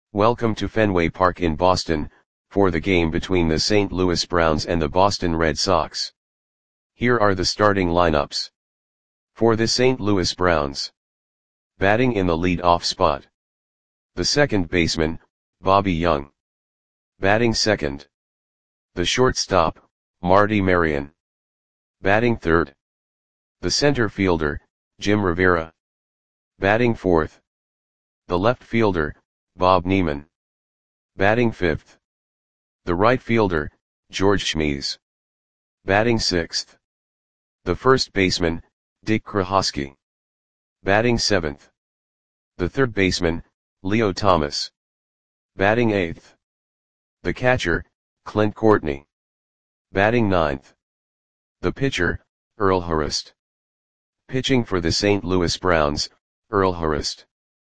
Welcome to Fenway Park in Boston, for the game between the St. Louis Browns and the Boston Red Sox. Here are the starting lineups. For the St. Louis Browns. Batting in the lead-off spot. The second baseman, Bobby Young. Batting second. The shortstop, Marty Marion. Batting third. The center fielder, Jim Rivera. Batting fourth. The left fielder, Bob Neiman. Batting fifth. The right fielder, George Schmies. Batting sixth. The first baseman, Dick Krohosky. Batting seventh. The third baseman, Leo Thomas. Batting eighth. The catcher, Clint Courtney. Batting ninth. The pitcher, Earl Hurst. Pitching for the St. Louis Browns, Earl Hurst.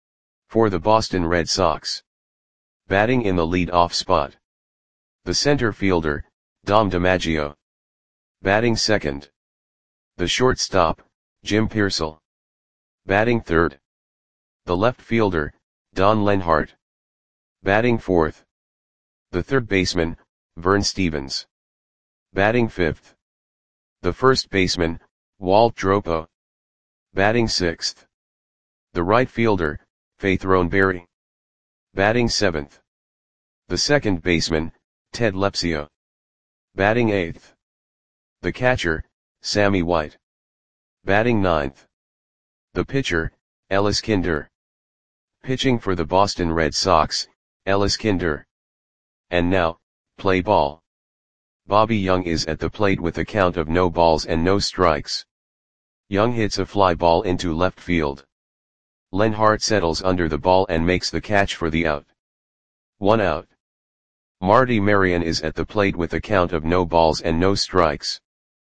For the Boston Red Sox. Batting in the lead-off spot. The center fielder, Dom DiMaggio. Batting second. The shortstop, Jim Piersall. Batting third. The left fielder, Don Lenhart. Batting fourth. The third baseman, Vern Stephens. Batting fifth. The first baseman, Walt Dropo. Batting sixth. The right fielder, Faith Roneberry. Batting seventh. The second baseman, Ted Lepsio. Batting eighth. The catcher, Sammy White. Batting ninth. The pitcher, Ellis Kinder. Pitching for the Boston Red Sox, Ellis Kinder. And now, play ball. Bobby Young is at the plate with a count of no balls and no strikes. Young hits a fly ball into left field. Lenhart settles under the ball and makes the catch for the out. 1 out. Marty Marion is at the plate with a count of no balls and no strikes.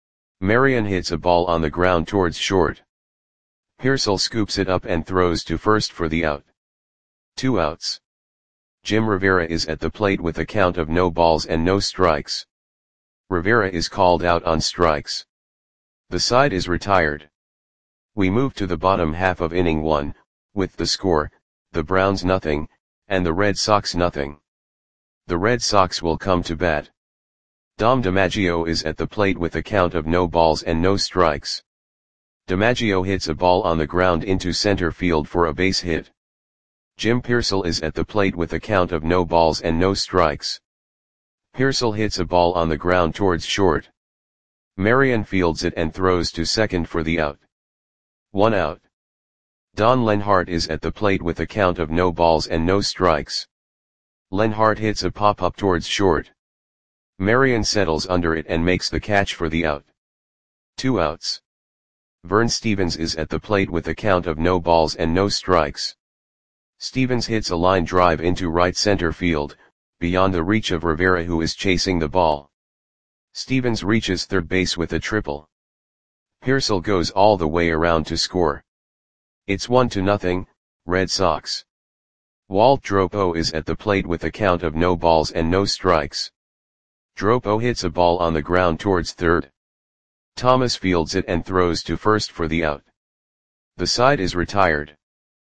Marion hits a ball on the ground towards short. Piersall scoops it up and throws to first for the out. 2 outs. Jim Rivera is at the plate with a count of no balls and no strikes. Rivera is called out on strikes. The side is retired. We move to the bottom half of inning 1, with the score, the Browns nothing, and the Red Sox nothing. The Red Sox will come to bat. Dom DiMaggio is at the plate with a count of no balls and no strikes. DiMaggio hits a ball on the ground into center field for a base hit. Jim Piersall is at the plate with a count of no balls and no strikes. Piersall hits a ball on the ground towards short. Marion fields it and throws to second for the out. 1 out. Don Lenhart is at the plate with a count of no balls and no strikes. Lenhart hits a pop-up towards short. Marion settles under it and makes the catch for the out. 2 outs. Vern Stephens is at the plate with a count of no balls and no strikes. Stephens hits a line drive into right center field, beyond the reach of Rivera who is chasing the ball. Stephens reaches third base with a triple. Piersall goes all the way around to score. It's 1-0, Red Sox. Walt Dropo is at the plate with a count of no balls and no strikes. Dropo hits a ball on the ground towards third. Thomas fields it and throws to first for the out. The side is retired.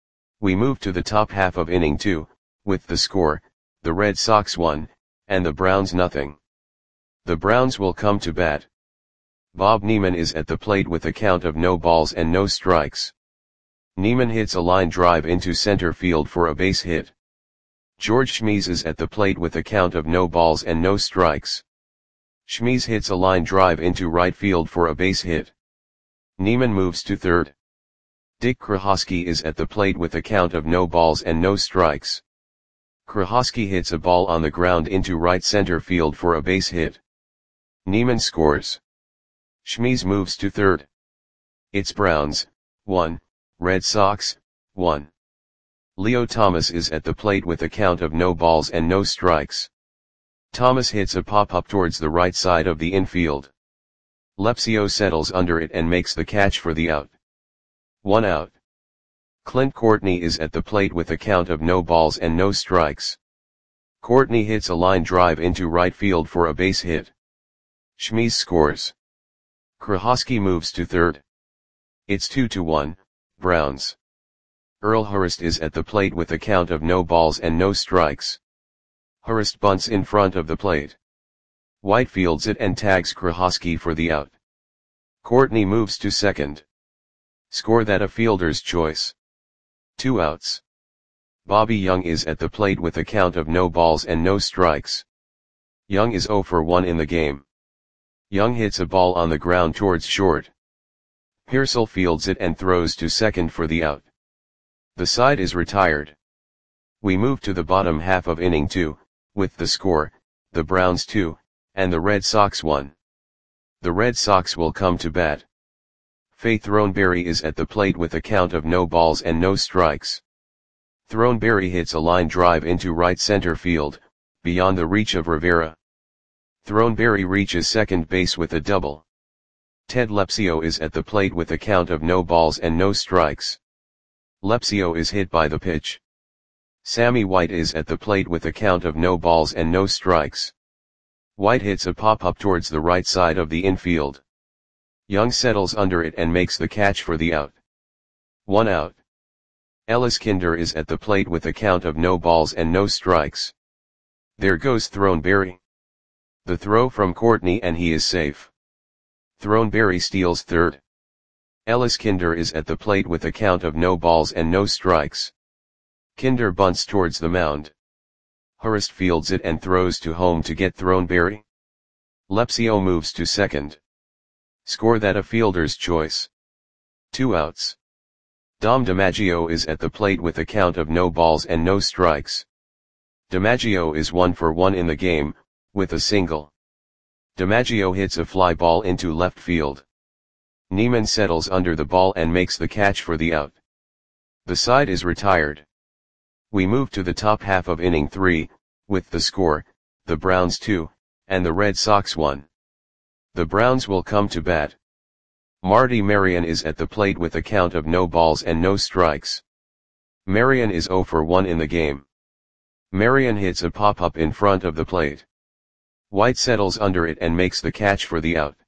We move to the top half of inning 2, with the score, the Red Sox 1, and the Browns nothing. The Browns will come to bat. Bob Neiman is at the plate with a count of no balls and no strikes. Neiman hits a line drive into center field for a base hit. George Schmies is at the plate with a count of no balls and no strikes. Schmies hits a line drive into right field for a base hit. Neiman moves to third. Dick Krohosky is at the plate with a count of no balls and no strikes. Krohosky hits a ball on the ground into right center field for a base hit. Neiman scores. Schmies moves to third. It's Browns, 1, Red Sox, 1. Leo Thomas is at the plate with a count of no balls and no strikes. Thomas hits a pop-up towards the right side of the infield. Lepsio settles under it and makes the catch for the out. 1 out. Clint Courtney is at the plate with a count of no balls and no strikes. Courtney hits a line drive into right field for a base hit. Schmies scores. Krohosky moves to third. It's 2-1, Browns. Earl Hurst is at the plate with a count of no balls and no strikes. Hurst bunts in front of the plate. White fields it and tags Krahosky for the out. Courtney moves to second. Score that a fielder's choice. 2 outs. Bobby Young is at the plate with a count of no balls and no strikes. Young is 0 for 1 in the game. Young hits a ball on the ground towards short. Pearsall fields it and throws to second for the out. The side is retired. We move to the bottom half of inning 2, with the score, the Browns 2, and the Red Sox 1. The Red Sox will come to bat. Faye Throneberry is at the plate with a count of no balls and no strikes. Throneberry hits a line drive into right center field, beyond the reach of Rivera. Throneberry reaches second base with a double. Ted Lepsio is at the plate with a count of no balls and no strikes. Lepsio is hit by the pitch. Sammy White is at the plate with a count of no balls and no strikes. White hits a pop-up towards the right side of the infield. Young settles under it and makes the catch for the out. 1 out. Ellis Kinder is at the plate with a count of no balls and no strikes. There goes Throneberry. The throw from Courtney and he is safe. Throneberry steals third. Ellis Kinder is at the plate with a count of no balls and no strikes. Kinder bunts towards the mound. Hurst fields it and throws to home to get Throneberry. Lepsio moves to second. Score that a fielder's choice. 2 outs. Dom DiMaggio is at the plate with a count of no balls and no strikes. DiMaggio is 1 for 1 in the game, with a single. DiMaggio hits a fly ball into left field. Neiman settles under the ball and makes the catch for the out. The side is retired. We move to the top half of inning 3, with the score, the Browns 2, and the Red Sox 1. The Browns will come to bat. Marty Marion is at the plate with a count of no balls and no strikes. Marion is 0 for 1 in the game. Marion hits a pop-up in front of the plate. White settles under it and makes the catch for the out.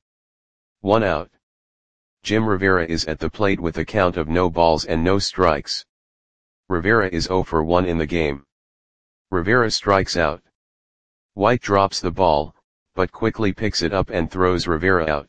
1 out. Jim Rivera is at the plate with a count of no balls and no strikes. Rivera is 0 for 1 in the game. Rivera strikes out. White drops the ball, but quickly picks it up and throws Rivera out.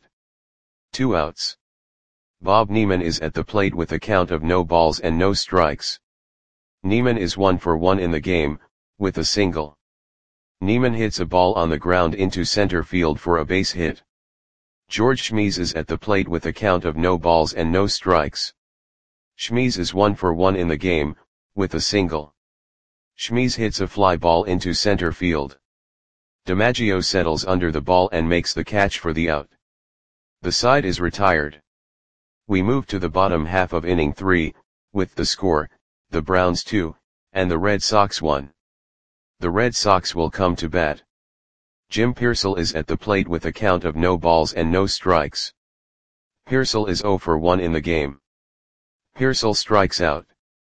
2 outs. Bob Neiman is at the plate with a count of no balls and no strikes. Neiman is 1 for 1 in the game, with a single. Neiman hits a ball on the ground into center field for a base hit. George Schmies is at the plate with a count of no balls and no strikes. Schmies is 1 for 1 in the game, with a single. Schmies hits a fly ball into center field. DiMaggio settles under the ball and makes the catch for the out. The side is retired. We move to the bottom half of inning 3, with the score, the Browns 2, and the Red Sox 1. The Red Sox will come to bat. Jim Pearsall is at the plate with a count of no balls and no strikes. Pearsall is 0 for 1 in the game. Pearsall strikes out.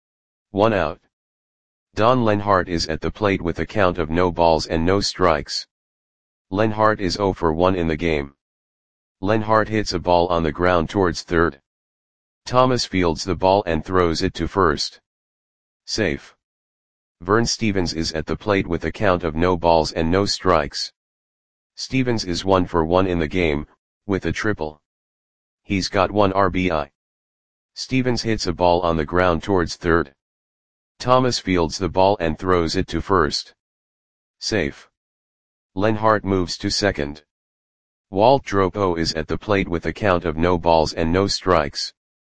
1 out. Don Lenhart is at the plate with a count of no balls and no strikes. Lenhart is 0 for 1 in the game. Lenhart hits a ball on the ground towards third. Thomas fields the ball and throws it to first. Safe. Vern Stevens is at the plate with a count of no balls and no strikes. Stevens is 1 for 1 in the game, with a triple. He's got 1 RBI. Stevens hits a ball on the ground towards third. Thomas fields the ball and throws it to first. Safe. Lenhart moves to second. Walt Dropo is at the plate with a count of no balls and no strikes.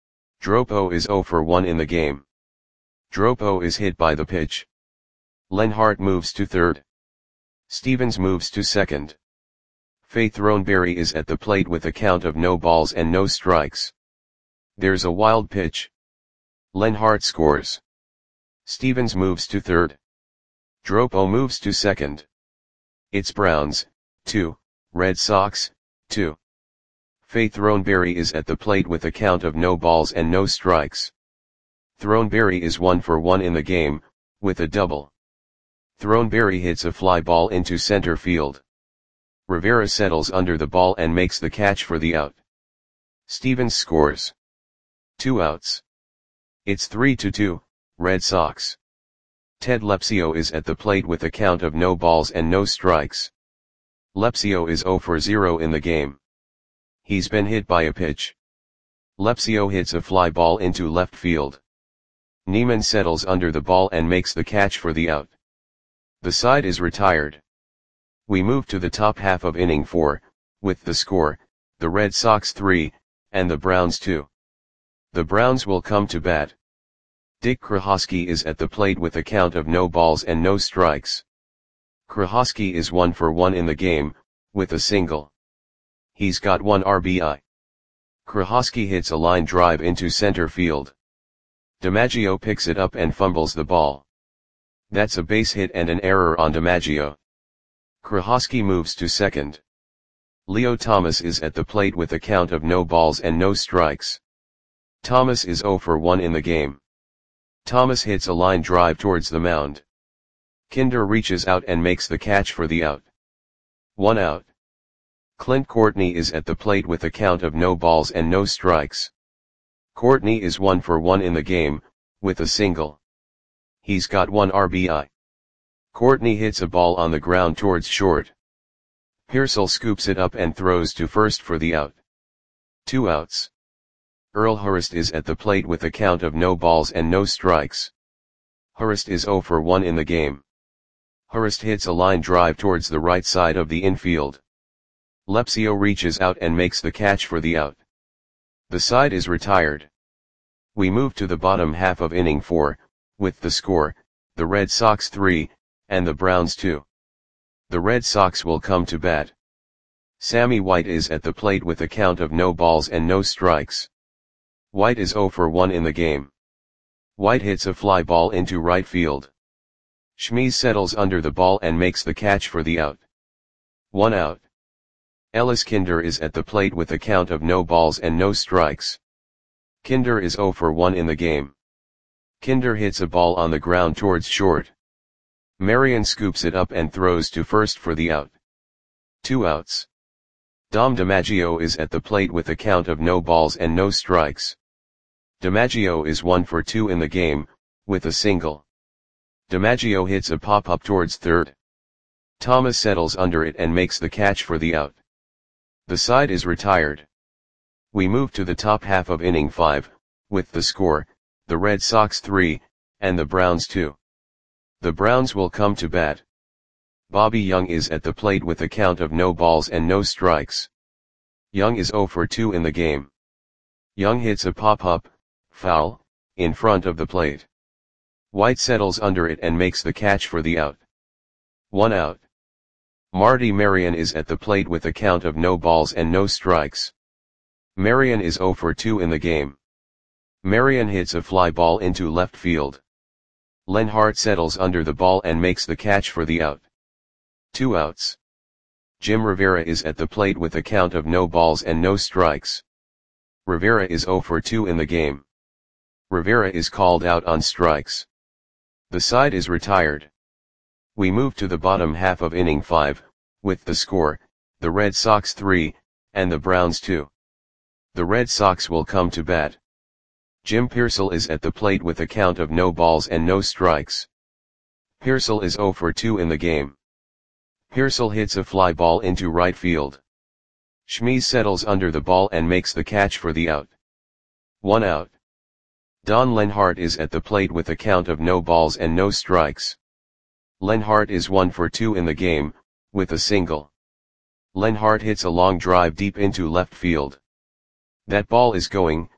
Dropo is 0 for 1 in the game. Dropo is hit by the pitch. Lenhart moves to third. Stevens moves to second. Faye Throneberry is at the plate with a count of no balls and no strikes. There's a wild pitch. Lenhart scores. Stevens moves to third. Dropo moves to second. It's Browns, 2, Red Sox, 2. Faye Throneberry is at the plate with a count of no balls and no strikes. Throneberry is 1 for 1 in the game, with a double. Throneberry hits a fly ball into center field. Rivera settles under the ball and makes the catch for the out. Stevens scores. 2 outs. It's 3-2. Red Sox. Ted Lepsio is at the plate with a count of no balls and no strikes. Lepsio is 0 for 0 in the game. He's been hit by a pitch. Lepsio hits a fly ball into left field. Neiman settles under the ball and makes the catch for the out. The side is retired. We move to the top half of inning 4, with the score, the Red Sox 3, and the Browns 2. The Browns will come to bat. Dick Krahosky is at the plate with a count of no balls and no strikes. Krahosky is 1 for 1 in the game, with a single. He's got 1 RBI. Krahosky hits a line drive into center field. DiMaggio picks it up and fumbles the ball. That's a base hit and an error on DiMaggio. Krahosky moves to second. Leo Thomas is at the plate with a count of no balls and no strikes. Thomas is 0 for 1 in the game. Thomas hits a line drive towards the mound. Kinder reaches out and makes the catch for the out. 1 out. Clint Courtney is at the plate with a count of no balls and no strikes. Courtney is 1 for 1 in the game, with a single. He's got 1 RBI. Courtney hits a ball on the ground towards short. Pearsall scoops it up and throws to first for the out. 2 outs. Earl Hurst is at the plate with a count of no balls and no strikes. Hurst is 0 for 1 in the game. Hurst hits a line drive towards the right side of the infield. Lepsio reaches out and makes the catch for the out. The side is retired. We move to the bottom half of inning 4, with the score, the Red Sox 3, and the Browns 2. The Red Sox will come to bat. Sammy White is at the plate with a count of no balls and no strikes. White is 0 for 1 in the game. White hits a fly ball into right field. Schmies settles under the ball and makes the catch for the out. 1 out. Ellis Kinder is at the plate with a count of no balls and no strikes. Kinder is 0 for 1 in the game. Kinder hits a ball on the ground towards short. Marion scoops it up and throws to first for the out. 2 outs. Dom DiMaggio is at the plate with a count of no balls and no strikes. DiMaggio is 1 for 2 in the game, with a single. DiMaggio hits a pop-up towards third. Thomas settles under it and makes the catch for the out. The side is retired. We move to the top half of inning 5, with the score, the Red Sox 3, and the Browns 2. The Browns will come to bat. Bobby Young is at the plate with a count of no balls and no strikes. Young is 0 for 2 in the game. Young hits a pop-up, foul, in front of the plate. White settles under it and makes the catch for the out. 1 out. Marty Marion is at the plate with a count of no balls and no strikes. Marion is 0 for 2 in the game. Marion hits a fly ball into left field. Len Hart settles under the ball and makes the catch for the out. 2 outs. Jim Rivera is at the plate with a count of no balls and no strikes. Rivera is 0 for 2 in the game. Rivera is called out on strikes. The side is retired. We move to the bottom half of inning 5, with the score, the Red Sox 3, and the Browns 2. The Red Sox will come to bat. Jim Pearsall is at the plate with a count of no balls and no strikes. Pearsall is 0 for 2 in the game. Pearsall hits a fly ball into right field. Schmies settles under the ball and makes the catch for the out. 1 out. Don Lenhart is at the plate with a count of no balls and no strikes. Lenhart is 1 for 2 in the game, with a single. Lenhart hits a long drive deep into left field. That ball is gone.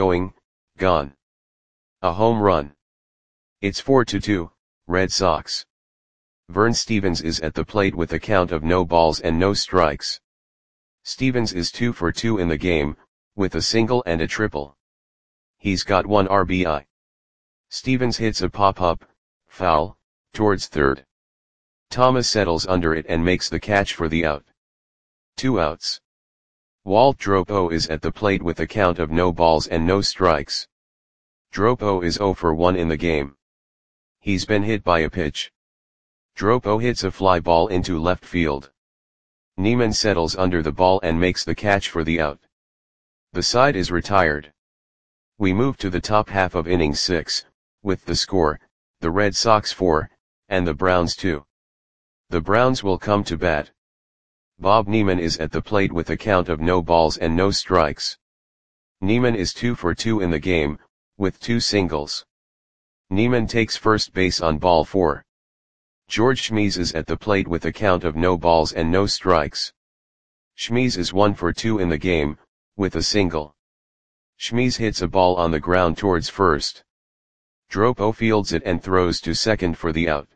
A home run. It's 4-2, Red Sox. Vern Stevens is at the plate with a count of no balls and no strikes. Stevens is 2 for 2 in the game, with a single and a triple. He's got 1 RBI. Stevens hits a pop-up, foul, towards third. Thomas settles under it and makes the catch for the out. 2 outs. Walt Dropo is at the plate with a count of no balls and no strikes. Dropo is 0 for 1 in the game. He's been hit by a pitch. Dropo hits a fly ball into left field. Neiman settles under the ball and makes the catch for the out. The side is retired. We move to the top half of inning 6, with the score, the Red Sox 4, and the Browns 2. The Browns will come to bat. Bob Neiman is at the plate with a count of no balls and no strikes. Neiman is 2 for 2 in the game, with 2 singles. Neiman takes first base on ball 4. George Schmies is at the plate with a count of no balls and no strikes. Schmies is 1 for 2 in the game, with a single. Schmies hits a ball on the ground towards first. Dropo fields it and throws to second for the out.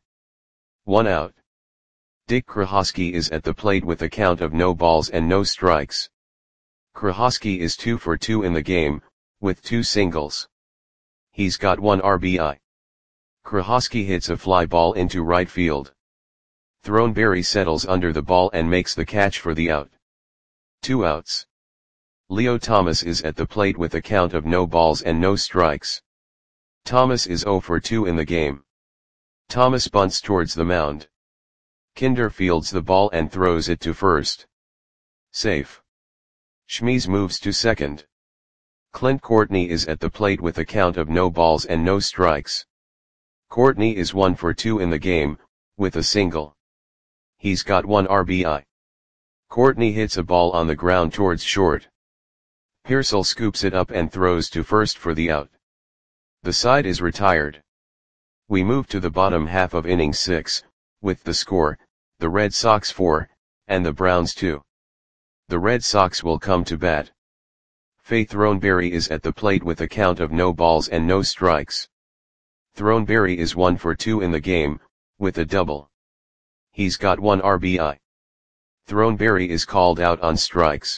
1 out. Dick Krahosky is at the plate with a count of no balls and no strikes. Krahosky is 2 for 2 in the game, with 2 singles. He's got 1 RBI. Krahosky hits a fly ball into right field. Throneberry settles under the ball and makes the catch for the out. 2 outs. Leo Thomas is at the plate with a count of no balls and no strikes. Thomas is 0 for 2 in the game. Thomas bunts towards the mound. Kinder fields the ball and throws it to first. Safe. Schmies moves to second. Clint Courtney is at the plate with a count of no balls and no strikes. Courtney is 1 for 2 in the game, with a single. He's got 1 RBI. Courtney hits a ball on the ground towards short. Pearsall scoops it up and throws to first for the out. The side is retired. We move to the bottom half of inning 6, with the score, the Red Sox 4, and the Browns 2. The Red Sox will come to bat. Faye Throneberry is at the plate with a count of no balls and no strikes. Throneberry is 1 for 2 in the game, with a double. He's got 1 RBI. Throneberry is called out on strikes.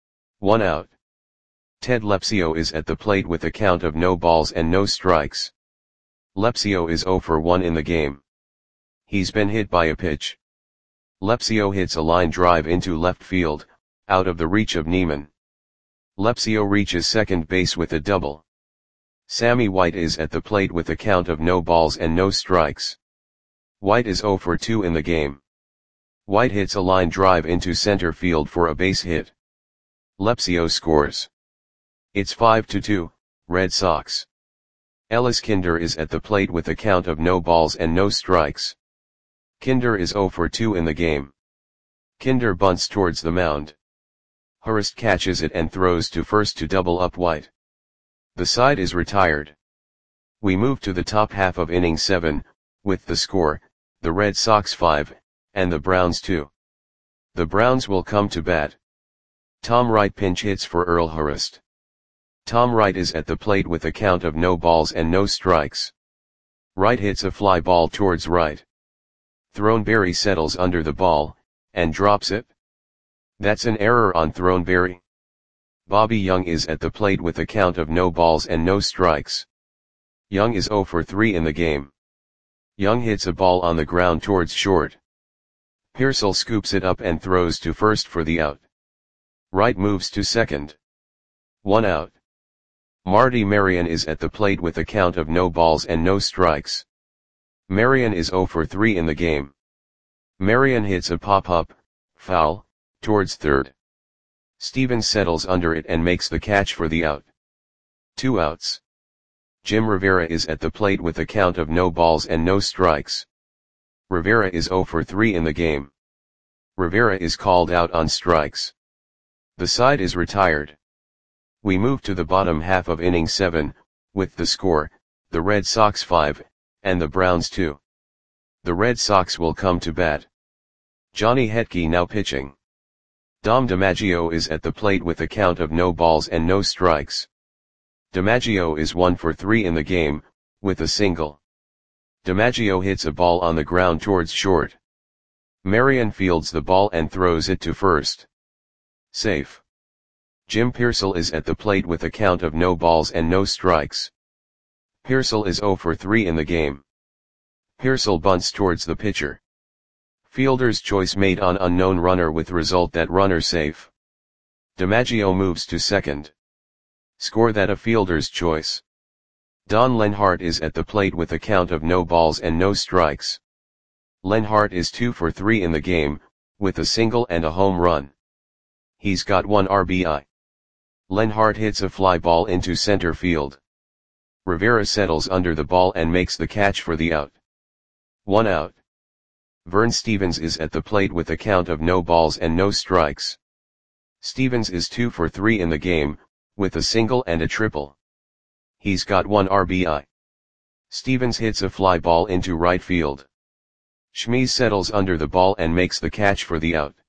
1 out. Ted Lepsio is at the plate with a count of no balls and no strikes. Lepsio is 0 for 1 in the game. He's been hit by a pitch. Lepsio hits a line drive into left field, out of the reach of Neiman. Lepsio reaches second base with a double. Sammy White is at the plate with a count of no balls and no strikes. White is 0 for 2 in the game. White hits a line drive into center field for a base hit. Lepsio scores. It's 5-2, Red Sox. Ellis Kinder is at the plate with a count of no balls and no strikes. Kinder is 0 for 2 in the game. Kinder bunts towards the mound. Hurst catches it and throws to first to double up White. The side is retired. We move to the top half of inning 7, with the score, the Red Sox 5, and the Browns 2. The Browns will come to bat. Tom Wright pinch hits for Earl Hurst. Tom Wright is at the plate with a count of no balls and no strikes. Wright hits a fly ball towards right. Throneberry settles under the ball, and drops it. That's an error on Throneberry. Bobby Young is at the plate with a count of no balls and no strikes. Young is 0 for 3 in the game. Young hits a ball on the ground towards short. Pearsall scoops it up and throws to first for the out. Wright moves to second. 1 out. Marty Marion is at the plate with a count of no balls and no strikes. Marion is 0 for 3 in the game. Marion hits a pop-up, foul, towards third. Stevens settles under it and makes the catch for the out. 2 outs. Jim Rivera is at the plate with a count of no balls and no strikes. Rivera is 0 for 3 in the game. Rivera is called out on strikes. The side is retired. We move to the bottom half of inning 7, with the score, the Red Sox 5, and the Browns 2. The Red Sox will come to bat. Johnny Hetke now pitching. Dom DiMaggio is at the plate with a count of no balls and no strikes. DiMaggio is 1 for 3 in the game, with a single. DiMaggio hits a ball on the ground towards short. Marion fields the ball and throws it to first. Safe. Jim Pearsall is at the plate with a count of no balls and no strikes. Pearsall is 0 for 3 in the game. Pearsall bunts towards the pitcher. Fielder's choice made on unknown runner with result that runner safe. DiMaggio moves to second. Score that a fielder's choice. Don Lenhart is at the plate with a count of no balls and no strikes. Lenhart is 2 for 3 in the game, with a single and a home run. He's got 1 RBI. Lenhart hits a fly ball into center field. Rivera settles under the ball and makes the catch for the out. 1 out. Vern Stephens is at the plate with a count of no balls and no strikes. Stephens is 2 for 3 in the game, with a single and a triple. He's got 1 RBI. Stephens hits a fly ball into right field. Schmies settles under the ball and makes the catch for the out.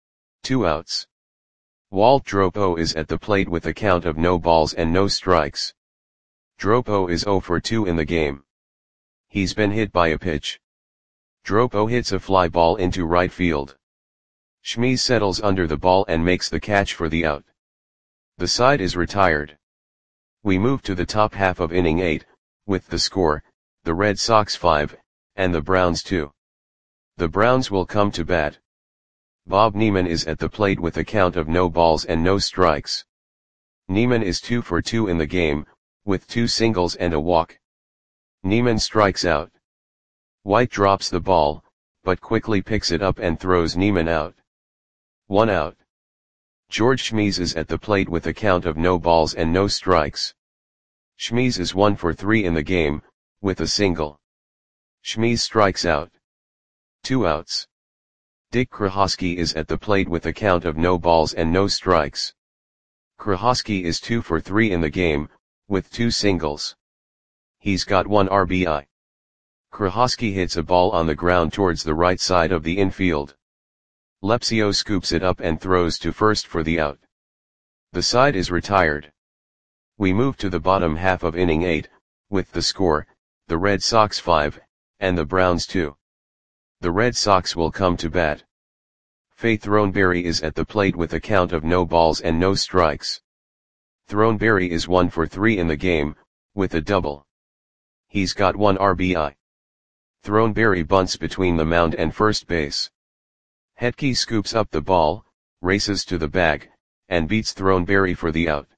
2 outs. Walt Dropo is at the plate with a count of no balls and no strikes. Dropo is 0 for 2 in the game. He's been hit by a pitch. Dropo hits a fly ball into right field. Schmies settles under the ball and makes the catch for the out. The side is retired. We move to the top half of inning 8, with the score, the Red Sox 5, and the Browns 2. The Browns will come to bat. Bob Neiman is at the plate with a count of no balls and no strikes. Neiman is 2 for 2 in the game, with 2 singles and a walk. Neiman strikes out. White drops the ball, but quickly picks it up and throws Neiman out. 1 out. George Schmies is at the plate with a count of no balls and no strikes. Schmies is 1 for 3 in the game, with a single. Schmies strikes out. 2 outs. Dick Krahosky is at the plate with a count of no balls and no strikes. Krahosky is 2 for 3 in the game, with 2 singles. He's got 1 RBI. Krahosky hits a ball on the ground towards the right side of the infield. Lepsio scoops it up and throws to first for the out. The side is retired. We move to the bottom half of inning 8, with the score, the Red Sox 5, and the Browns 2. The Red Sox will come to bat. Faith Throneberry is at the plate with a count of no balls and no strikes. Throneberry is 1 for 3 in the game, with a double. He's got 1 RBI. Throneberry bunts between the mound and first base. Hetke scoops up the ball, races to the bag, and beats Throneberry for the out.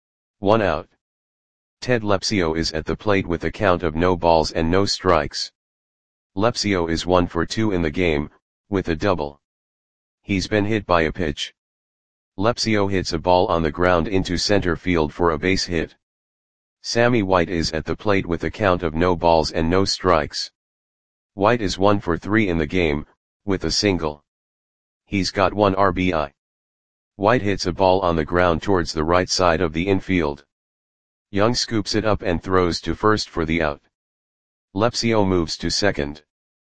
1 out. Ted Lepsio is at the plate with a count of no balls and no strikes. Lepsio is 1 for 2 in the game, with a double. He's been hit by a pitch. Lepsio hits a ball on the ground into center field for a base hit. Sammy White is at the plate with a count of no balls and no strikes. White is 1 for 3 in the game, with a single. He's got 1 RBI. White hits a ball on the ground towards the right side of the infield. Young scoops it up and throws to first for the out. Lepsio moves to second.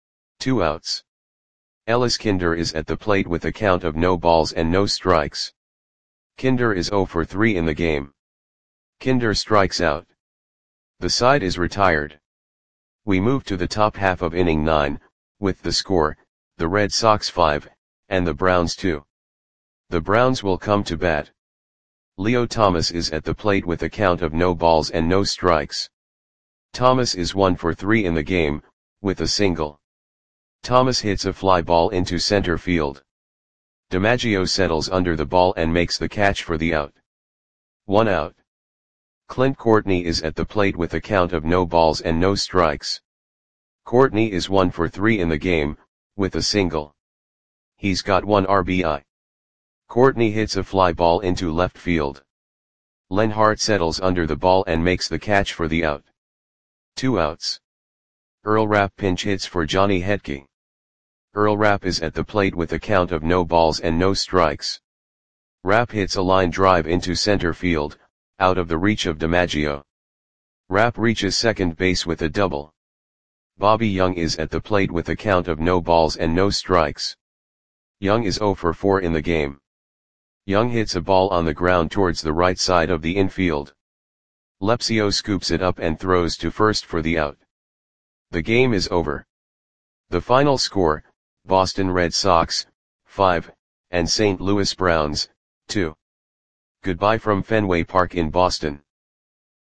2 outs. Ellis Kinder is at the plate with a count of no balls and no strikes. Kinder is 0 for 3 in the game. Kinder strikes out. The side is retired. We move to the top half of inning 9, with the score, the Red Sox 5, and the Browns 2. The Browns will come to bat. Leo Thomas is at the plate with a count of no balls and no strikes. Thomas is 1 for 3 in the game, with a single. Thomas hits a fly ball into center field. DiMaggio settles under the ball and makes the catch for the out. 1 out. Clint Courtney is at the plate with a count of no balls and no strikes. Courtney is 1 for 3 in the game, with a single. He's got 1 RBI. Courtney hits a fly ball into left field. Len Hart settles under the ball and makes the catch for the out. 2 outs. Earl Rapp pinch hits for Johnny Hetke. Earl Rapp is at the plate with a count of no balls and no strikes. Rapp hits a line drive into center field, out of the reach of DiMaggio. Rapp reaches second base with a double. Bobby Young is at the plate with a count of no balls and no strikes. Young is 0 for 4 in the game. Young hits a ball on the ground towards the right side of the infield. Lepsio scoops it up and throws to first for the out. The game is over. The final score, Boston Red Sox, 5, and St. Louis Browns, 2. Goodbye from Fenway Park in Boston.